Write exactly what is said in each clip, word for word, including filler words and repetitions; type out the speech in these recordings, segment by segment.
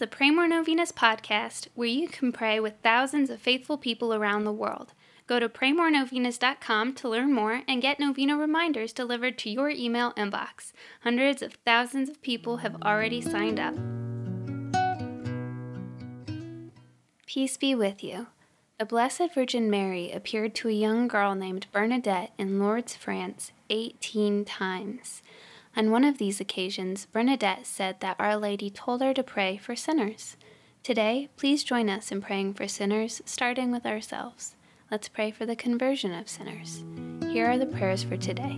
the Pray More Novenas podcast, where you can pray with thousands of faithful people around the world. Go to pray more novenas dot com to learn more and get novena reminders delivered to your email inbox. Hundreds of thousands of people have already signed up. Peace be with you. The Blessed Virgin Mary appeared to a young girl named Bernadette in Lourdes, France, eighteen times. On one of these occasions, Bernadette said that Our Lady told her to pray for sinners. Today, please join us in praying for sinners, starting with ourselves. Let's pray for the conversion of sinners. Here are the prayers for today.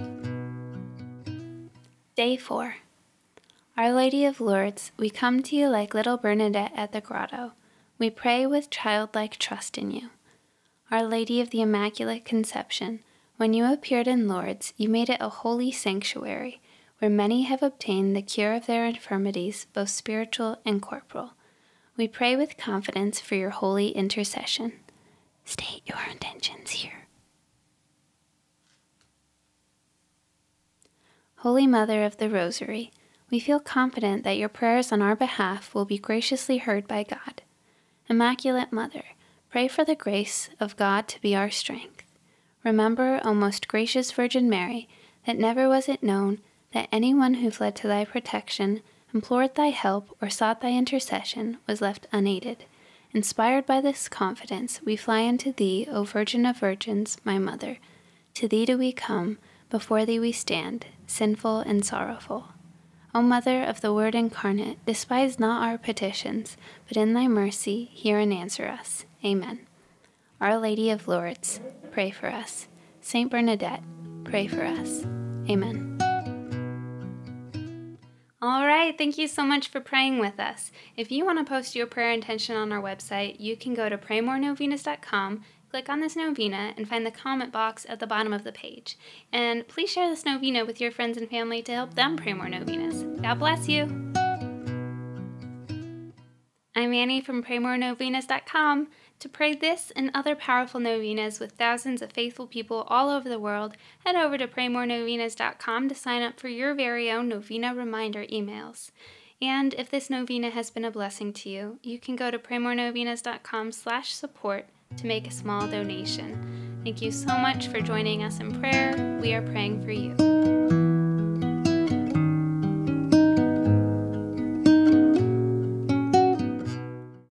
Day four. Our Lady of Lourdes, we come to you like little Bernadette at the grotto. We pray with childlike trust in you. Our Lady of the Immaculate Conception, when you appeared in Lourdes, you made it a holy sanctuary, where many have obtained the cure of their infirmities, both spiritual and corporal. We pray with confidence for your holy intercession. State your intentions here. Holy Mother of the Rosary, we feel confident that your prayers on our behalf will be graciously heard by God. Immaculate Mother, pray for the grace of God to be our strength. Remember, O most gracious Virgin Mary, that never was it known that anyone who fled to thy protection, implored thy help, or sought thy intercession was left unaided. Inspired by this confidence, we fly unto thee, O Virgin of Virgins, my Mother. To thee do we come, before thee we stand, sinful and sorrowful. O Mother of the Word incarnate, despise not our petitions, but in thy mercy hear and answer us. Amen. Our Lady of Lourdes, pray for us. Saint Bernadette, pray for us. Amen. All right, thank you so much for praying with us. If you want to post your prayer intention on our website, you can go to pray more novenas dot com, click on this novena, and find the comment box at the bottom of the page. And please share this novena with your friends and family to help them pray more novenas. God bless you. I'm Annie from pray more novenas dot com. To pray this and other powerful novenas with thousands of faithful people all over the world, head over to pray more novenas dot com to sign up for your very own novena reminder emails. And if this novena has been a blessing to you, you can go to pray more novenas dot com slash support to make a small donation. Thank you so much for joining us in prayer. We are praying for you.